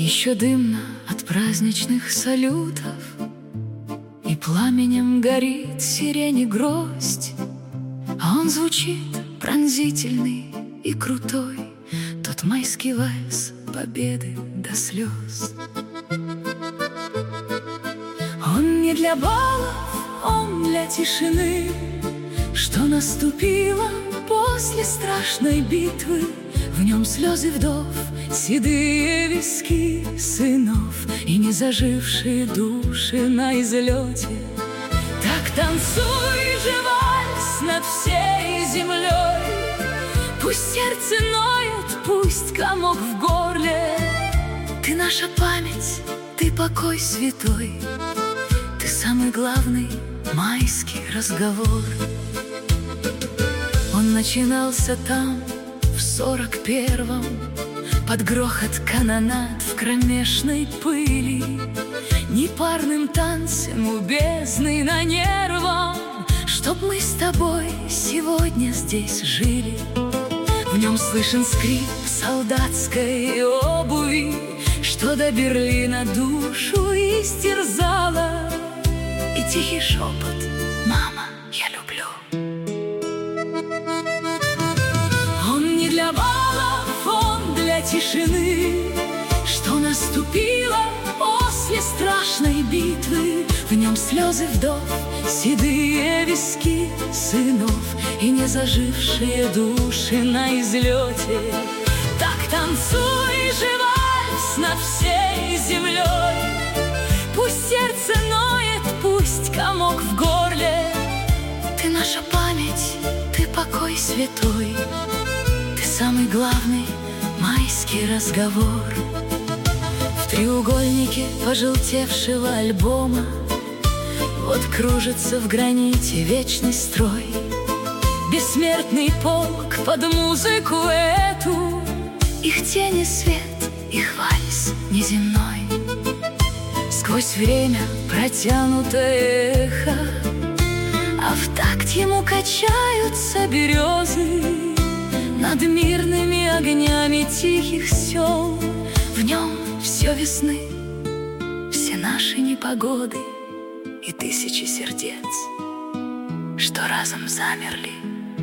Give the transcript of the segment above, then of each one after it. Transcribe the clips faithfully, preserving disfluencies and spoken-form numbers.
Еще дымно от праздничных салютов, и пламенем горит сирени гроздь, а он звучит пронзительный и крутой, тот майский вальс победы до слез. Он не для балов, он для тишины, что наступило после страшной битвы. В нем слезы вдов, седые виски сынов и не зажившие души на излете. Так танцуй же вальс над всей землей, пусть сердце ноет, пусть комок в горле. Ты наша память, ты покой святой, ты самый главный майский разговор. Он начинался там, в сорок первом, под грохот канонад в кромешной пыли, непарным танцем у бездны на нервах, чтоб мы с тобой сегодня здесь жили. В нем слышен скрип солдатской обуви, что до Берлина душу истерзала, и тихий шепот: «Мама, я люблю». Он не для балов, он для тишины, что наступило после страшной битвы. В нем слезы вдов, седые виски сынов и не зажившие души на излете. Так танцуй же вальс над всей землей, пусть сердце ноет, пусть комок в горле. Ты наша память, ты покой святой, ты самый главный майский разговор. В треугольнике пожелтевшего альбома вот кружится в граните вечный строй, бессмертный полк под музыку эту, их тени свет, их вальс неземной. Сквозь время протянутое эхо, а в такт ему качаются березы над мирными огнями тихих сел. В нем все весны, все наши непогоды и тысячи сердец, что разом замерли.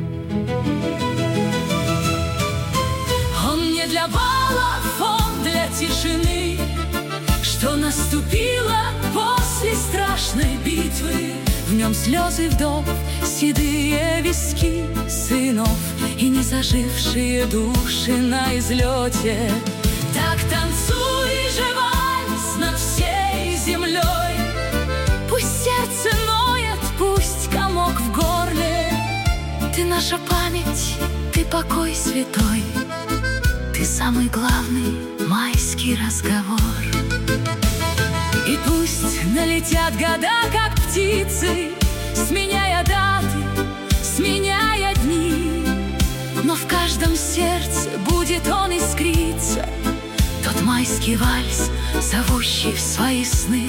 Он не для балов, он для тишины, что наступило после страшной битвы. В нем слезы вдов, седые виски сынов и не зажившие души на излете. Так танцуй же вальс над всей землей, пусть сердце ноет, пусть комок в горле. Ты наша память, ты покой святой, ты самый главный майский разговор. И пусть налетят года, как птицы, сменяя даты, сменяя дни, но в каждом сердце будет он искриться, тот майский вальс, зовущий в свои сны.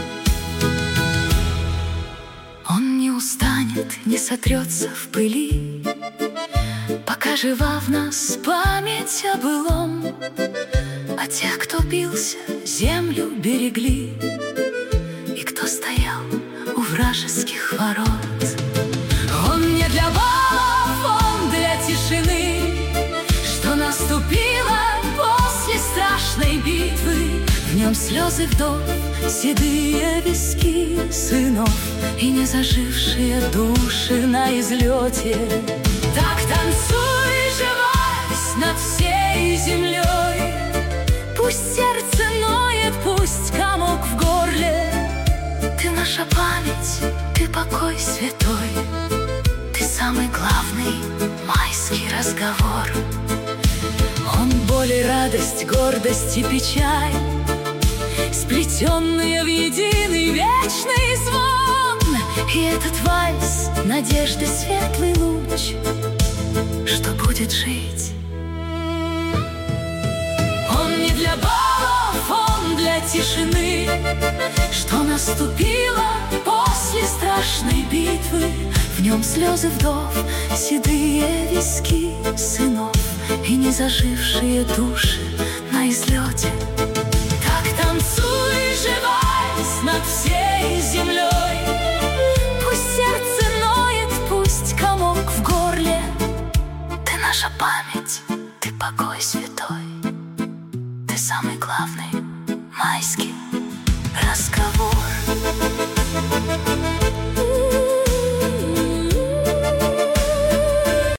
Он не устанет, не сотрется в пыли, пока жива в нас память о былом, о тех, кто бился, землю берегли, и кто стоял у вражеских ворот. Он не для балов, он для тишины, что наступило после страшной битвы. В нем слезы вдов, седые виски сынов и не зажившие души на излете. Так танцуй же вальс над всей землей, пусть сердце ноет, пусть комок в горле. Ты наша память, ты покой святой, ты самый главный майский разговор. Он боль и радость, гордость и печаль, сплетенные в единый вечный звон. И этот вальс — надежды, светлый луч, что будет жить. Он не для балов, он для тишины, что наступило после страшной битвы. В нем слезы вдов, седые виски сынов и не зажившие души на излете. память, ты покой святой, ты самый главный майский раскол.